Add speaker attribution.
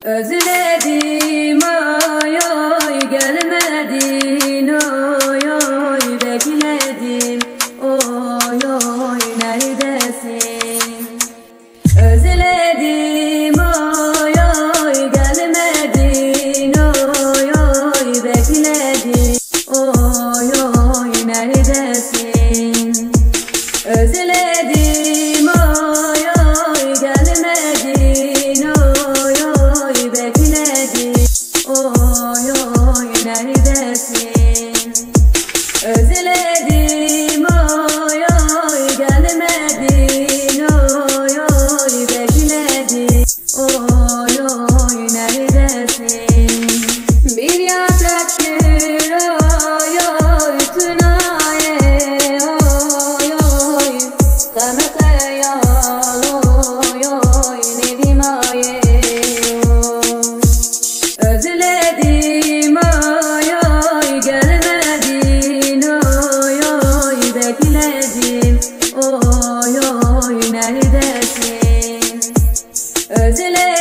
Speaker 1: Özledim ay ay gelmedin oy oy bekledim oy oy neredesin? Özledim oy oy gelmedin oy oy bekledim oy oy neredesin? Özledim oy oy gelmedin oy oy bekledim oy oy neredesin? Özledim oy oy gelmedin oy oy bekledim oy oy neredesin? Bir yaprak gül oy oy tünaye oy oy sana kayal oy oy nedim aye özledim oy oy gelmedin oy oy bekledim oy oy neredesin? Özledim